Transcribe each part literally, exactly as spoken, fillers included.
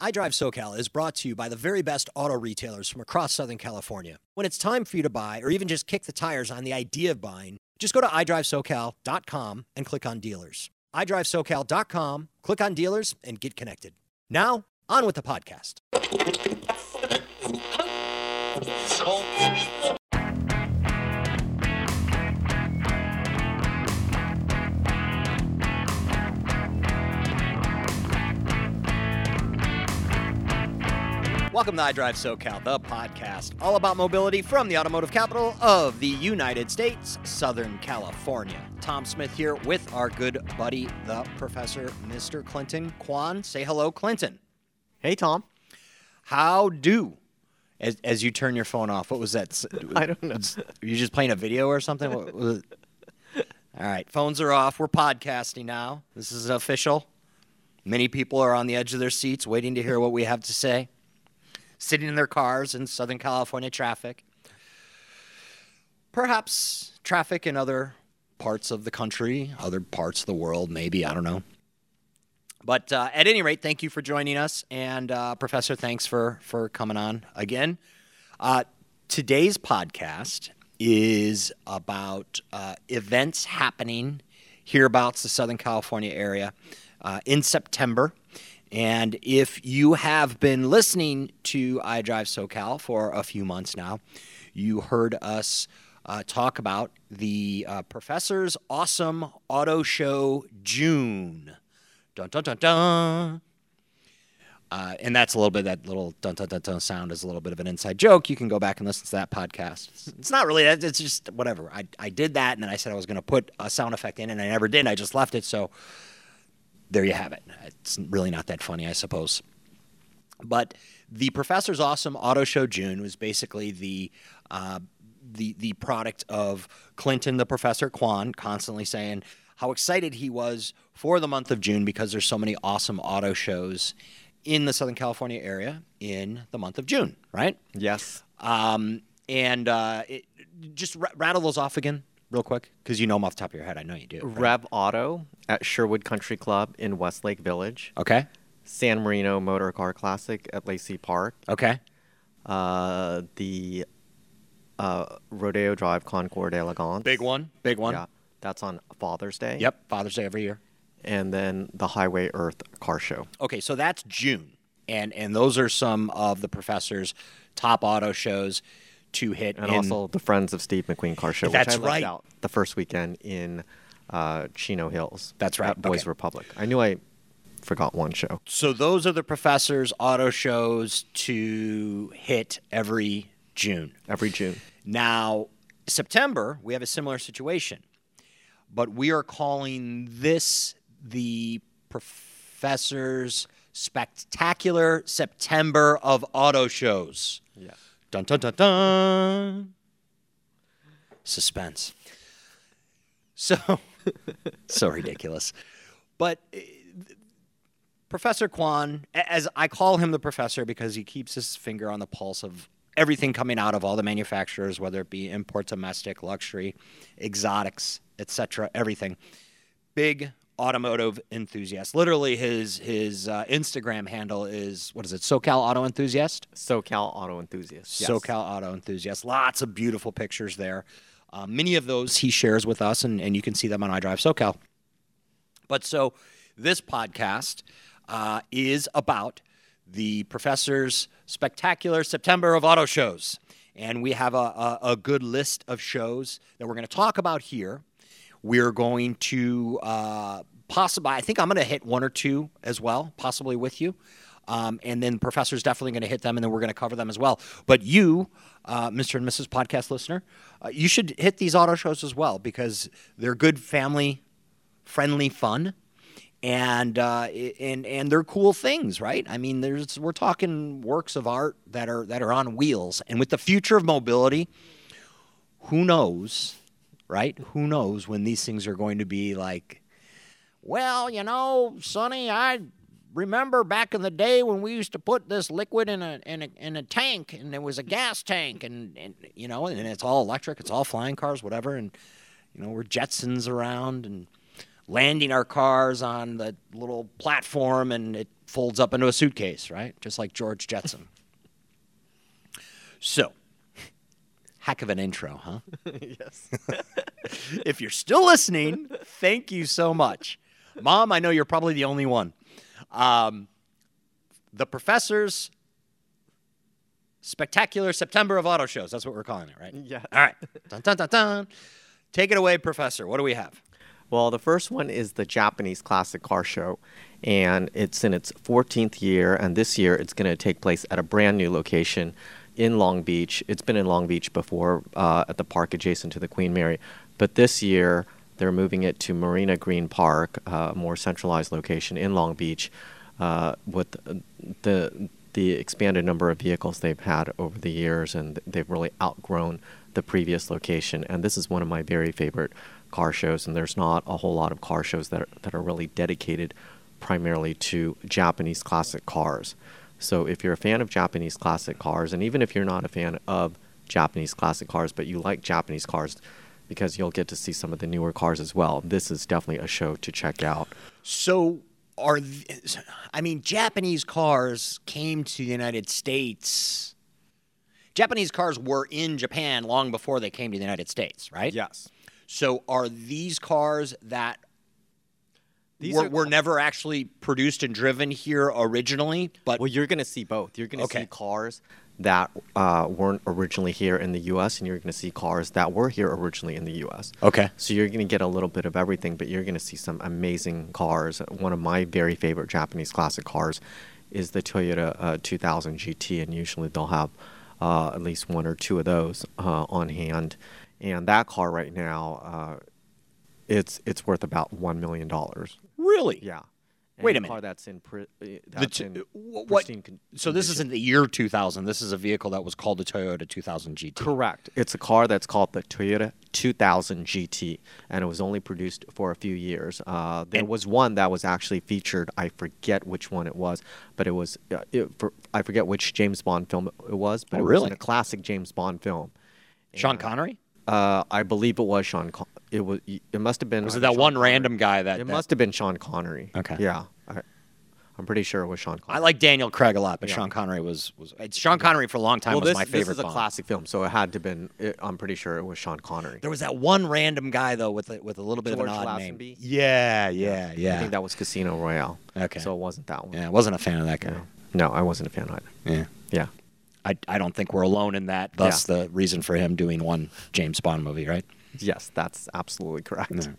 iDrive SoCal is brought to you by the very best auto retailers from across Southern California. When it's time for you to buy or even just kick the tires on the idea of buying, just go to i drive socal dot com and click on dealers. i drive socal dot com, click on dealers, and get connected. Now, on with the podcast. Welcome to iDrive SoCal, the podcast all about mobility from the automotive capital of the United States, Southern California. Tom Smith here with our good buddy, the Professor, Mister Clinton Kwan. Say hello, Clinton. Hey, Tom. How do? As, as you turn your phone off, what was that? I don't know. Were you just playing a video or something? What was it? All right, phones are off. We're podcasting now. This is official. Many people are on the edge of their seats waiting to hear what we have to say. Sitting in their cars in Southern California traffic. Perhaps traffic in other parts of the country, other parts of the world, maybe, I don't know. But uh, at any rate, thank you for joining us. And uh, Professor, thanks for, for coming on again. Uh, today's podcast is about uh, events happening hereabouts the Southern California area uh, in September. And if you have been listening to iDrive SoCal for a few months now, you heard us uh, talk about the uh, Professor's Awesome Auto Show June. Dun, dun, dun, dun. Uh, and that's a little bit, that little dun, dun, dun, dun sound is a little bit of an inside joke. You can go back and listen to that podcast. It's, it's not really, it's just whatever. I, I did that, and then I said I was going to put a sound effect in, and I never did. I just left it, so there you have it. It's really not that funny, I suppose. But the Professor's Awesome Auto Show June was basically the uh, the the product of Clinton, the Professor Kwan, constantly saying how excited he was for the month of June because there's so many awesome auto shows in the Southern California area in the month of June, right? Yes. Um, and uh, it, just r- rattle those off again real quick, because you know them off the top of your head. I know you do. Right? Rev Auto at Sherwood Country Club in Westlake Village. Okay. San Marino Motor Car Classic at Lacey Park. Okay. Uh, the uh, Rodeo Drive Concours d'Elegance. Big one. Big one. Yeah. That's on Father's Day. Yep. Father's Day every year. And then the Highway Earth Car Show. Okay, so that's June. And and those are some of the Professor's top auto shows to hit. And in, also the Friends of Steve McQueen Car Show, That's which I right. left out the first weekend in uh, Chino Hills. That's right. At Boys Okay. Republic. I knew I forgot one show. So those are the Professor's auto shows to hit every June. Every June. Now, September, we have a similar situation. But we are calling this the Professor's Spectacular September of Auto Shows. Yeah. Dun, dun, dun, dun. Suspense. So, so ridiculous. But uh, Professor Kwan, as I call him the professor because he keeps his finger on the pulse of everything coming out of all the manufacturers, whether it be import, domestic, luxury, exotics, et cetera, everything. Big automotive enthusiast. Literally, his his uh, Instagram handle is, what is it, SoCal Auto Enthusiast? SoCal Auto Enthusiast. Yes. SoCal Auto Enthusiast. Lots of beautiful pictures there. Uh, many of those he shares with us, and, and you can see them on iDrive SoCal. But so this podcast uh, is about the Professor's Spectacular September of Auto Shows. And we have a, a, a good list of shows that we're going to talk about here. We're going to uh, possibly, I think I'm going to hit one or two as well, possibly with you. Um, and then Professor's definitely going to hit them, and then we're going to cover them as well. But you, uh, Mister and Missus Podcast listener, uh, you should hit these auto shows as well because they're good family-friendly fun. And uh, and and they're cool things, right? I mean, there's we're talking works of art that are that are on wheels. And with the future of mobility, who knows, right? Who knows when these things are going to be like, well, you know, Sonny, I remember back in the day when we used to put this liquid in a in a in a tank, and it was a gas tank, and, and you know, and it's all electric, it's all flying cars, whatever, and you know, we're Jetsons around and landing our cars on the little platform, and it folds up into a suitcase, right? Just like George Jetson. So, heck of an intro, huh? Yes. If you're still listening, thank you so much. Mom, I know you're probably the only one. Um, the Professor's Spectacular September of Auto Shows. That's what we're calling it, right? Yeah. All right. Dun, dun, dun, dun. Take it away, Professor. What do we have? Well, the first one is the Japanese Classic Car Show, and it's in its fourteenth year, and this year it's going to take place at a brand new location in Long Beach. It's been in Long Beach before uh, at the park adjacent to the Queen Mary, but this year they're moving it to Marina Green Park, uh, a more centralized location in Long Beach, uh, with the the expanded number of vehicles they've had over the years, and they've really outgrown the previous location. And this is one of my very favorite car shows, and there's not a whole lot of car shows that are, that are really dedicated primarily to Japanese classic cars. So if you're a fan of Japanese classic cars, and even if you're not a fan of Japanese classic cars, but you like Japanese cars, because you'll get to see some of the newer cars as well, this is definitely a show to check out. So are, th- I mean, Japanese cars came to the United States. Japanese cars were in Japan long before they came to the United States, right? Yes. So are these cars that These were, are were ca- never actually produced and driven here originally? But Well, you're going to see both. You're going to Okay. see cars that uh, weren't originally here in the U S, and you're going to see cars that were here originally in the U S. Okay. So you're going to get a little bit of everything, but you're going to see some amazing cars. One of my very favorite Japanese classic cars is the Toyota uh, two thousand G T, and usually they'll have uh, at least one or two of those uh, on hand. And that car right now, uh, it's it's worth about one million dollars. Really? Yeah. Wait a And the car minute. that's in pri- uh, The that's t- in wh- what? pristine con- So this condition. isn't the year two thousand. This is a vehicle that was called the Toyota two thousand G T. Correct. It's a car that's called the Toyota two thousand G T, and it was only produced for a few years. Uh, there And- was one that was actually featured. I forget which one it was, but it was uh, it, for, I forget which James Bond film it was, but Oh, it was really? in a classic James Bond film. Sean And, Connery? Uh, I believe it was Sean. Con- it was. It must have been. Was it either that Sean one Connery. random guy that... It that- must have been Sean Connery. Okay. Yeah. I, I'm pretty sure it was Sean Connery. I like Daniel Craig a lot, but Yeah. Sean Connery was... was it's Sean Connery for a long time well, was this, my favorite this is a Bond. classic film, so it had to been. It, I'm pretty sure it was Sean Connery. There was that one random guy, though, with a, with a little bit George of an odd name. Lazenby? Yeah, yeah, yeah. I think that was Casino Royale. Okay. So it wasn't that one. Yeah, I wasn't a fan of that guy. No, I wasn't a fan either. Yeah. Yeah. I, I don't think we're alone in that. Thus, Yeah. the reason for him doing one James Bond movie, right? Yes, that's absolutely correct. Yeah.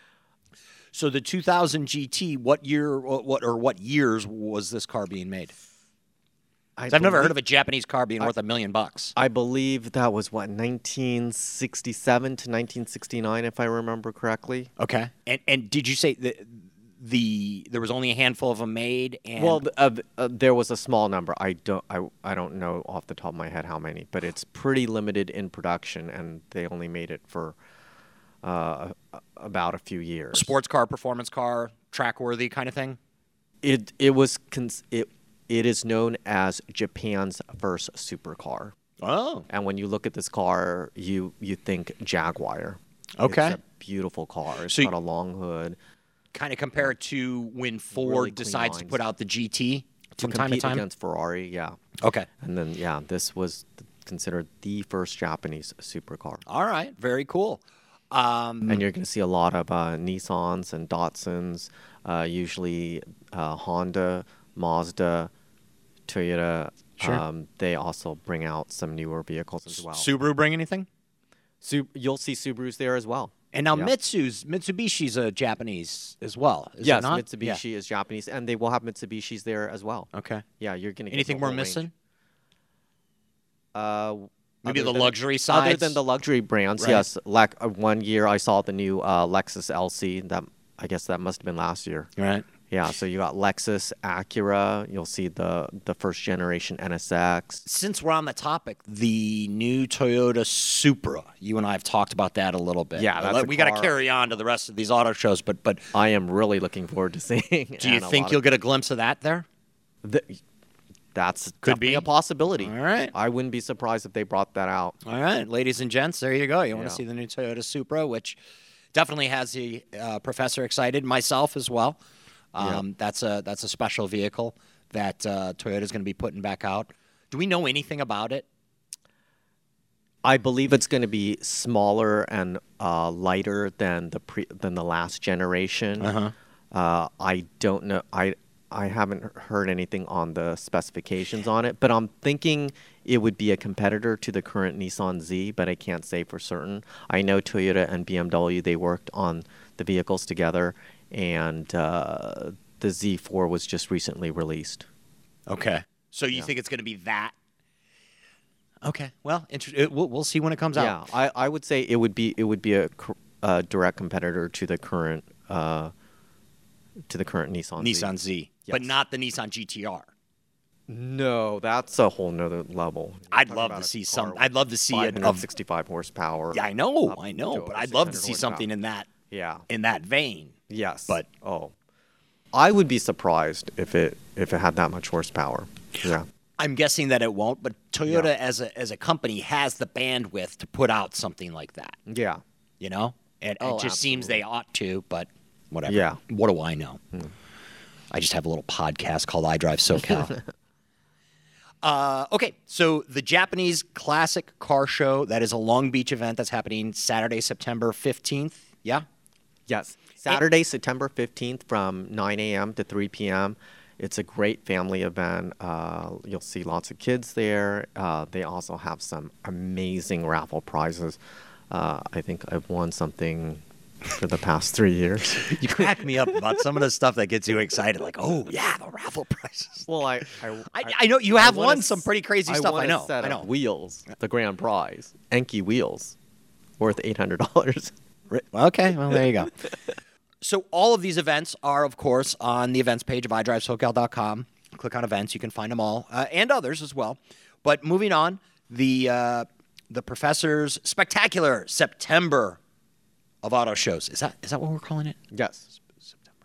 So the two thousand G T, what year, what, what or what years was this car being made? 'Cause I've never heard of a Japanese car being worth a million bucks. I believe that was what nineteen sixty-seven to nineteen sixty-nine, if I remember correctly. Okay. And and did you say that the there was only a handful of them made? And Well, th- uh, th- uh, there was a small number. I don't. I, I don't know off the top of my head how many, but it's pretty limited in production, and they only made it for uh, a- about a few years. sports car, performance car, track worthy kind of thing. It it was cons- it it is known as Japan's first supercar. Oh. And when you look at this car, you you think Jaguar. Okay. It's a beautiful car. It's So got you- a long hood. Kind of compare it to when Ford Really clean decides to lines. put out the G T To from time to compete time. against Ferrari, yeah. Okay. And then, yeah, this was th- considered the first Japanese supercar. All right. Very cool. Um, And you're going to see a lot of uh, Nissans and Datsuns, uh, usually uh, Honda, Mazda, Toyota. Sure. Um, they also bring out some newer vehicles as well. Subaru bring anything? Su- you'll see Subarus there as well. And now Yeah. Mitsu's Mitsubishi's a Japanese as well. Is yes, it not? Mitsubishi is Japanese, and they will have Mitsubishis there as well. Yeah. Okay. Yeah, you're going to Anything we're missing? Uh, Maybe other the than- luxury Other sides. than the luxury brands, Right. yes. Like uh, one year, I saw the new uh, Lexus L C. That I guess that must have been last year. right. Yeah, so you got Lexus, Acura. You'll see the the first generation N S X. Since we're on the topic, the new Toyota Supra. You and I have talked about that a little bit. Yeah, Uh, that's a we got to car- carry on to the rest of these auto shows, but but I am really looking forward to seeing. do you and a think lot you'll of- get a glimpse of that there? the, that's Could definitely be. a possibility. All right. I wouldn't be surprised if they brought that out. All right, ladies and gents, there you go. You want Yeah. to see the new Toyota Supra, which definitely has the uh, professor excited, myself as well. Um, Yeah. That's a that's a special vehicle that uh, Toyota is going to be putting back out. Do we know anything about it? I believe it's going to be smaller and uh, lighter than the pre- than the last generation. Uh-huh. Uh, I don't know. I I haven't heard anything on the specifications on it, but I'm thinking it would be a competitor to the current Nissan Z, but I can't say for certain. I know Toyota and B M W, they worked on the vehicles together, and uh, the Z four was just recently released. Okay. So you Yeah. think it's going to be that? Okay. Well, inter- it, we'll, we'll see when it comes Yeah, out. I, I would say it would be it would be a, cr- a direct competitor to the current uh, to the current Nissan Z. Nissan Z, but Yes. not the Nissan G T R. No, that's a whole nother level. You're I'd talking love about to a see car some. with I'd love to see it. five hundred Of, sixty-five horsepower. yeah, I know, up I to know, over but I'd love to see six hundred something in that Yeah. in that vein. Yes. But- oh, I would be surprised if it if it had that much horsepower. Yeah. I'm guessing that it won't, but Toyota Yeah. as a as a company has the bandwidth to put out something like that. Yeah. You know, and Oh, it just seems they ought to, but whatever. Yeah. What do I know? I just have a little podcast called I Drive SoCal. uh, okay, so the Japanese Classic Car Show, that is a Long Beach event that's happening Saturday, September fifteenth. Yeah? Yes. Saturday, September fifteenth from nine a.m. to three p.m. It's a great family event. Uh, you'll see lots of kids there. Uh, they also have some amazing raffle prizes. Uh, I think I've won something for the past three years. You crack me up about some of the stuff that gets you excited. Like, oh, yeah, the raffle prices. Well, I I, I, I know you have won a won s- some pretty crazy stuff. won I a know. set I of know. wheels, the grand prize, Enki wheels, worth eight hundred dollars. Ri- Okay, well, there you go. So all of these events are, of course, on the events page of i drive socal dot com. Click on events. You can find them all, uh, and others as well. But moving on, the uh, the Professor's Spectacular September of Auto Shows. Is that is that what we're calling it? Yes. September.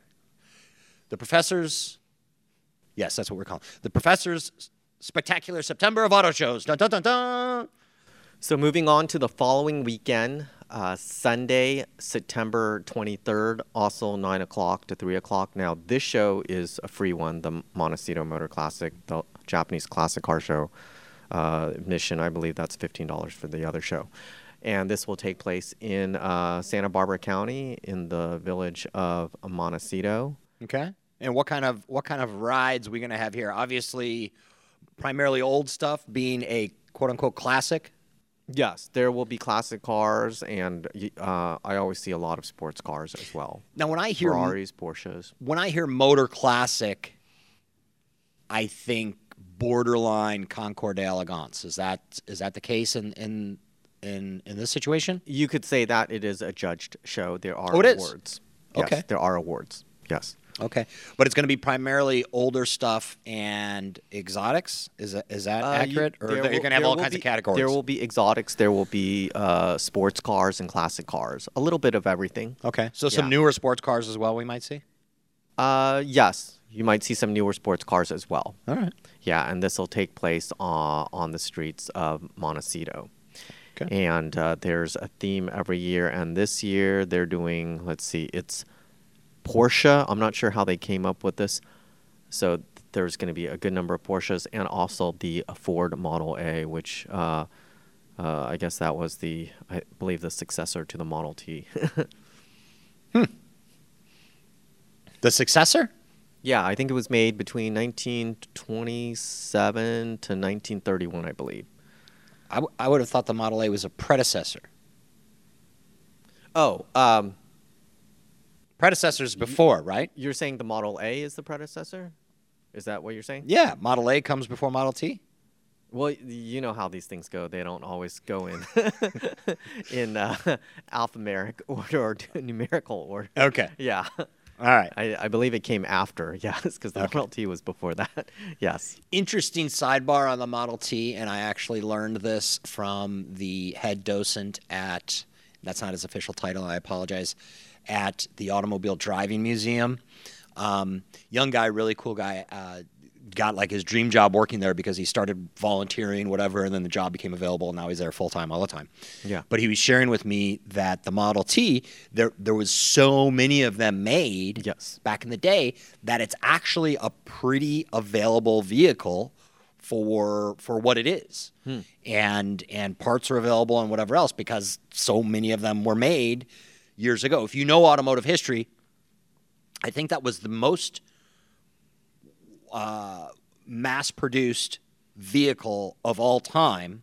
The Professor's... Yes, that's what we're calling it. The Professor's Spectacular September of Auto Shows. Dun, dun, dun, dun. So moving on to the following weekend, uh, Sunday, September twenty-third, also nine o'clock to three o'clock. Now, this show is a free one, the Montecito Motor Classic, the Japanese classic car show. Uh, admission, I believe that's fifteen dollars for the other show. And this will take place in uh, Santa Barbara County in the village of Montecito. Okay. And what kind of what kind of rides are we going to have here? Obviously, primarily old stuff, being a quote unquote classic. Yes, there will be classic cars, and uh, I always see a lot of sports cars as well. Now, when I hear Ferraris, Porsches. when I hear motor classic, I think borderline Concorde Elegance. Is that is that the case in in in, in this situation? You could say that it is a judged show. There are Oh, it is? awards. Yes, Okay. there are awards. Yes. Okay, but it's going to be primarily older stuff and exotics. Is that is that Uh, you- accurate, or there you're will- going to have there all will kinds be- of categories? There will be exotics. There will be uh, sports cars and classic cars. A little bit of everything. Okay, so some Yeah. newer sports cars as well. We might see. Uh, yes, you might see some newer sports cars as well. All right. Yeah, and this will take place uh, on the streets of Montecito. Okay. And uh, there's a theme every year, and this year they're doing, let's see, it's Porsche. I'm not sure how they came up with this. So th- there's going to be a good number of Porsches, and also the Ford Model A, which uh, uh, I guess that was the, I believe, the successor to the Model T. The successor? Yeah, I think it was made between nineteen twenty-seven to nineteen thirty-one, I believe. I, w- I would have thought the Model A was a predecessor. Oh, um, Predecessors before, right? you're saying the Model A is the predecessor? Is that what you're saying? Yeah, Model A comes before Model T. Well, y- you know how these things go. They don't always go in in uh, alphanumeric order or numerical order. Okay. Yeah. All right. I, I believe it came after, yes, because the Okay. Model T was before that. Yes. Interesting sidebar on the Model T, and I actually learned this from the head docent at, that's not his official title, I apologize, at the Automobile Driving Museum. Um, young guy, really cool guy, uh, got like his dream job working there because he started volunteering, whatever, and then the job became available, and now he's there full time all the time. Yeah. But he was sharing with me that the Model T, there there was so many of them made Yes. back in the day that it's actually a pretty available vehicle for for what it is. Hmm. And and parts are available and whatever else because so many of them were made years ago. If you know automotive history, I think that was the most uh, mass-produced vehicle of all time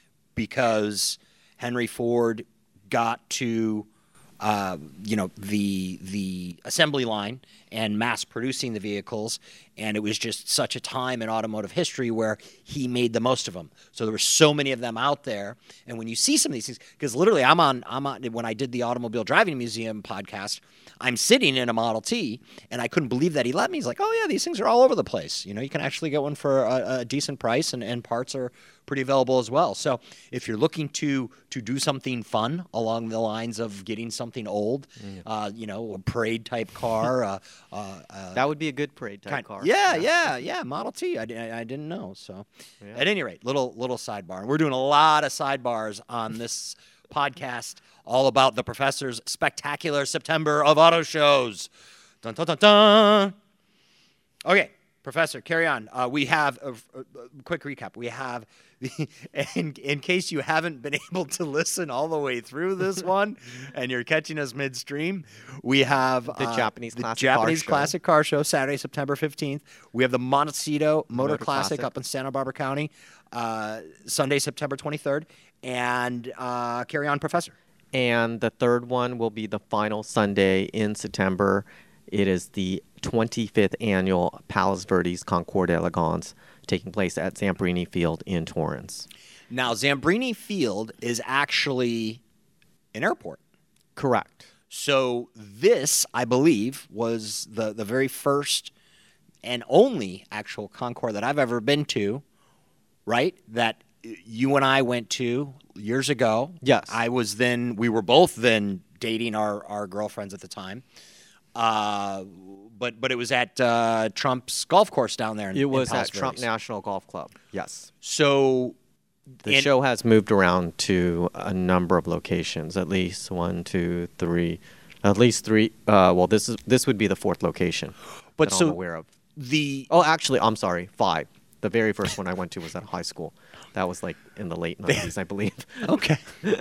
because Henry Ford got to uh, you know the the assembly line and mass producing the vehicles, and it was just such a time in automotive history where he made the most of them. So there were so many of them out there, and when you see some of these things, because literally I'm on I'm on when I did the Automobile Driving Museum podcast, I'm sitting in a Model T, and I couldn't believe that he let me. He's like, "Oh yeah, these things are all over the place. You know, you can actually get one for a, a decent price, and, and parts are pretty available as well." So if you're looking to to do something fun along the lines of getting something old, mm. uh, you know, a parade type car, uh, uh, uh, that would be a good parade type kind, car. Yeah, yeah, yeah, yeah. Model T. I, I, I didn't know. So yeah. At any rate, little little sidebar. And we're doing a lot of sidebars on this podcast, all about the professor's spectacular September of auto shows. Dun dun dun dun. Okay. Professor, carry on. Uh, we have a, a, a quick recap. We have, the, in, in case you haven't been able to listen all the way through this one, and you're catching us midstream, we have the uh, Japanese the classic Japanese car classic car show Saturday, September fifteenth. We have the Montecito Motor, Motor Classic, Classic up in Santa Barbara County, uh, Sunday, September twenty-third, and uh, carry on, Professor. And the third one will be the final Sunday in September. It is the twenty-fifth annual Palos Verdes Concours d'Elegance taking place at Zambrini Field in Torrance. Now, Zambrini Field is actually an airport. Correct. So this, I believe, was the, the very first and only actual Concours that I've ever been to, right? That you and I went to years ago. Yes. I was then, we were both then dating our, our girlfriends at the time. Uh, but but it was at uh, Trump's golf course down there. In, it was in at Trump National Golf Club. Yes. So the and, show has moved around to a number of locations. At least one, two, three, at least three. Uh, well, this is this would be the fourth location. But that so I'm aware of the oh, actually, I'm sorry, five. The very first one I went to was at high school. That was like in the late nineties, I believe. Okay.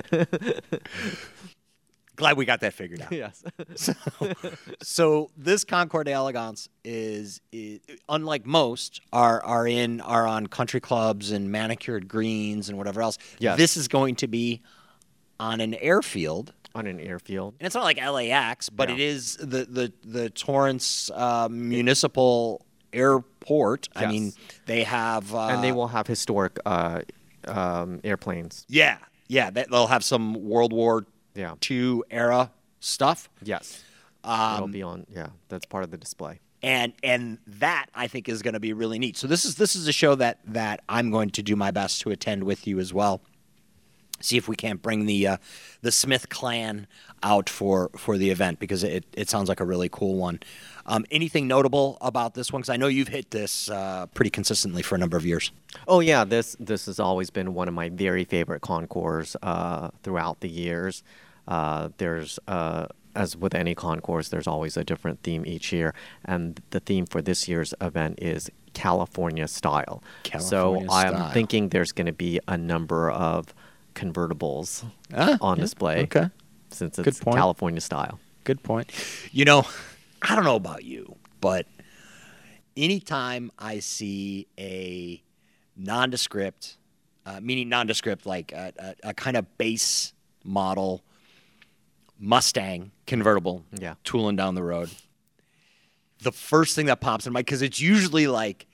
Glad we got that figured out. Yes. so, so this Concours d'Elegance is, is, unlike most, are are in are on country clubs and manicured greens and whatever else. Yes. This is going to be on an airfield. On an airfield. And it's not like L A X, but Yeah. it is the the the Torrance uh, Municipal Airport. Yes. I mean, they have uh, and they will have historic uh, um, airplanes. Yeah, yeah. They, they'll have some World War Yeah. Two era stuff. Yes. Um, It'll be on. Yeah, that's part of the display. and and that I think is going to be really neat. So this is this is a show that that I'm going to do my best to attend with you as well. See if we can't bring the uh, the Smith clan out for, for the event because it, it sounds like a really cool one. Um, anything notable about this one? Because I know you've hit this uh, pretty consistently for a number of years. Oh yeah, this this has always been one of my very favorite concours uh, throughout the years. Uh, there's uh, as with any concours, there's always a different theme each year, and the theme for this year's event is California style. California so I'm style. thinking there's going to be a number of convertibles Ah, on yeah, display. okay. Since Good it's point. California style. Good point. You know, I don't know about you, but anytime I see a nondescript, uh, meaning nondescript, like a, a, a kind of base model Mustang convertible Yeah. tooling down the road, the first thing that pops in my, because it's usually like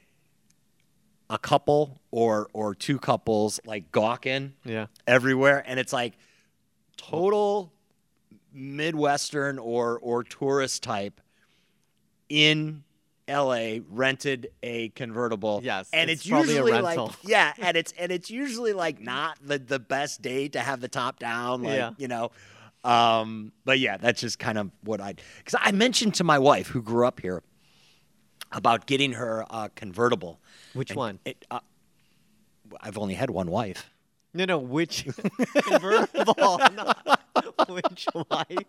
a couple or or two couples like gawking Yeah. everywhere, and it's like total Midwestern or or tourist type in L A rented a convertible. Yes, and it's it's, probably a usually rental. like yeah, and it's and it's usually like not the the best day to have the top down, like Yeah. you know. Um, but yeah, that's just kind of what I because I mentioned to my wife who grew up here. about getting her a convertible. Which And one? It, uh, I've only had one wife. No, no, which convertible? Not which wife?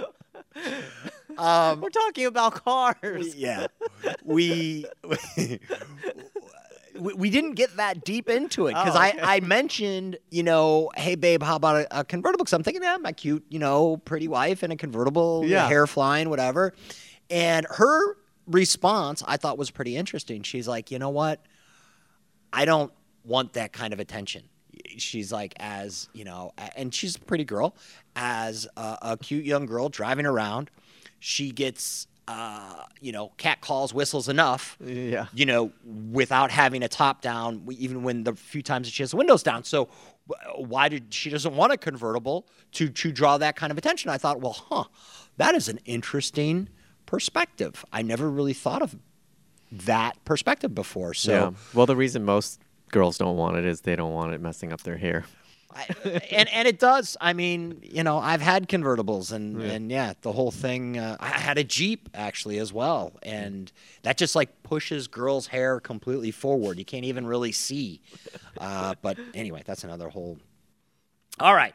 Um, We're talking about cars. yeah, we, we we didn't get that deep into it because Oh, okay. I, I mentioned, you know, hey babe, how about a, a convertible? Because I'm thinking, yeah, my cute, you know, pretty wife in a convertible, Yeah. hair flying, whatever. And her response I thought was pretty interesting. She's like, you know what? I don't want that kind of attention. She's like, as you know, a- and she's a pretty girl, as a, a cute young girl driving around, she gets, uh, you know, cat calls, whistles enough, Yeah. you know, without having a top down, even when the few times that she has the windows down. So w- why did she doesn't want a convertible to to draw that kind of attention? I thought, well, huh, that is an interesting perspective. I never really thought of that perspective before. So. Yeah. Well, the reason most girls don't want it is they don't want it messing up their hair. I, and and it does. I mean, you know, I've had convertibles, and Yeah. and yeah, the whole thing. Uh, I had a Jeep actually as well, and that just like pushes girls' hair completely forward. You can't even really see. Uh, but anyway, that's another whole. All right.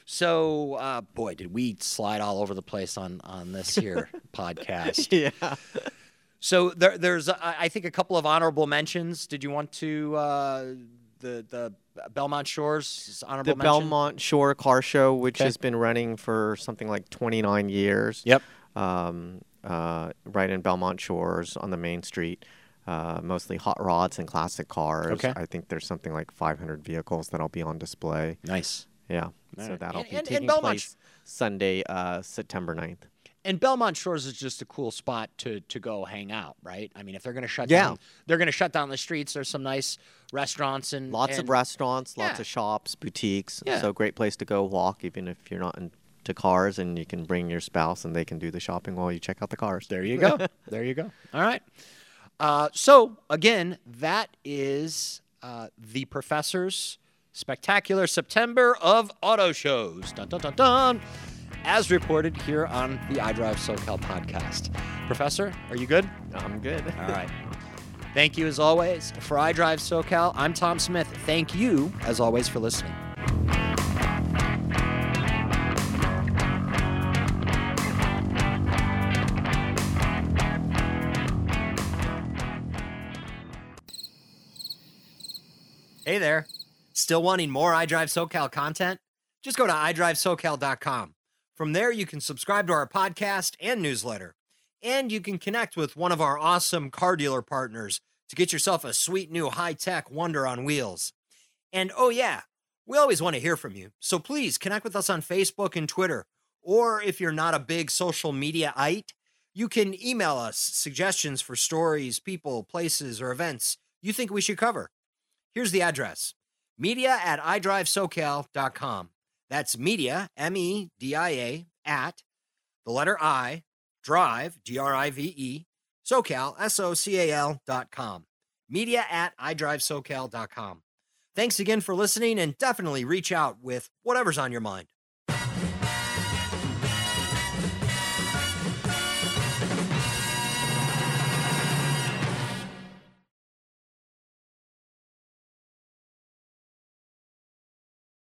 So, uh, boy, did we slide all over the place on on this here podcast. Yeah. So there, there's, uh, I think, a couple of honorable mentions. Did you want to uh, the the Belmont Shores honorable The mention? Belmont Shore Car Show, which Okay. has been running for something like twenty-nine years. Yep. Um, uh, right in Belmont Shores on the main street. Uh, mostly hot rods and classic cars. Okay. I think there's something like five hundred vehicles that'll be on display. Nice. Yeah. All So right. that'll And- be and- and taking Belmont place Sunday, uh, September ninth. And Belmont Shores is just a cool spot to to go hang out, right? I mean, if they're going to shut Yeah. down, they're going to shut down the streets. There's some nice restaurants and Lots and, of restaurants, lots Yeah. of shops, boutiques. Yeah. So great place to go walk, even if you're not into cars, and you can bring your spouse and they can do the shopping while you check out the cars. There you go. There you go. All right. Uh, so again, that is uh, the Professor's Spectacular September of Auto Shows. Dun dun dun dun. As reported here on the iDrive SoCal podcast. Professor, are you good? I'm good. All right. Thank you as always. For iDrive SoCal, I'm Tom Smith. Thank you as always for listening. Hey there. Still wanting more iDrive SoCal content? Just go to i drive socal dot com. From there, you can subscribe to our podcast and newsletter. And you can connect with one of our awesome car dealer partners to get yourself a sweet new high-tech wonder on wheels. And oh yeah, we always want to hear from you. So please connect with us on Facebook and Twitter. Or if you're not a big social media-ite, you can email us suggestions for stories, people, places, or events you think we should cover. Here's the address: media at i drive socal dot com. That's media, M E D I A, at the letter I, drive, D R I V E, SoCal, S O C A L dot com. Media at i drive socal dot com. Thanks again for listening, and definitely reach out with whatever's on your mind.